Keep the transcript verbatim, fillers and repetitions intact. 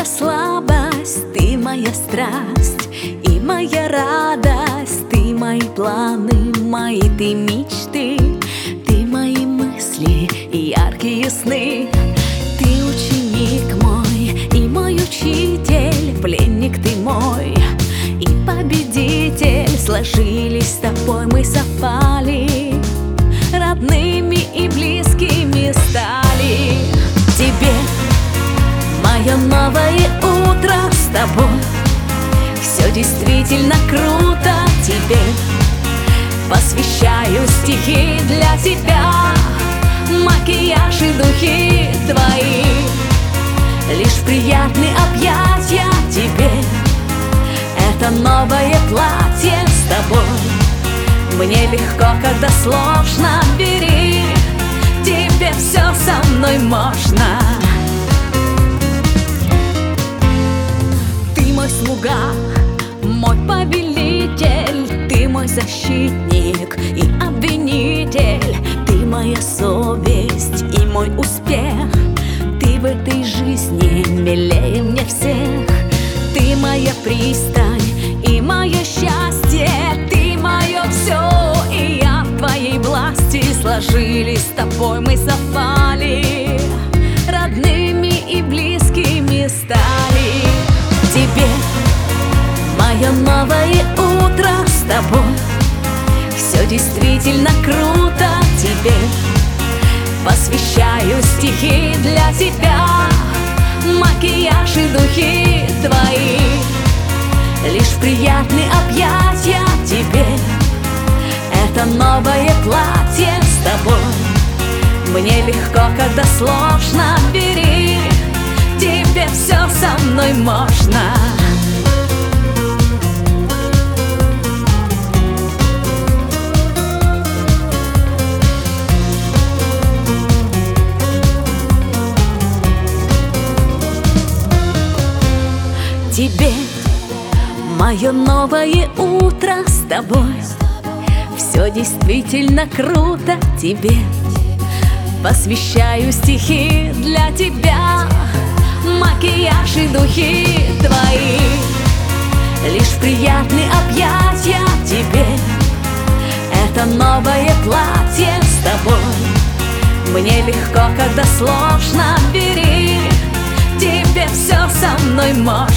моя слабость, ты моя страсть и моя радость. Ты мои планы, мои ты мечты, ты мои мысли и яркие сны. Ты ученик мой и мой учитель, пленник ты мой и победитель. Сложились с тобой, мы совпали, родными и близкими стали. Тебе мое новое утро, с тобой все действительно круто. Тебе посвящаю стихи для тебя, макияж и духи твои, лишь приятные объятия тебе. Это новое платье с тобой, мне легко, когда сложно. Бери, тебе все со мной можно. Ты мой слуга, мой повелитель, ты мой защитник и обвинитель. Ты моя совесть и мой успех, ты в этой жизни милее мне всех. Ты моя пристань и мое счастье, ты мое все, и я в твоей власти. Сложились с тобой, мы совпали, родными и близкими стали. Тебе мое новое утро, с тобой все действительно круто. Тебе посвящаю стихи для тебя, макияж и духи твои, лишь приятные объятия тебе. Это новое платье с тобой, мне легко, когда сложно. Бери, тебе все со мной можно. Тебе мое новое утро, с тобой все действительно круто. Тебе посвящаю стихи для тебя, макияж и духи твои, лишь приятные объятия тебе. Это новое платье с тобой, мне легко, когда сложно. Бери, тебе все со мной можно.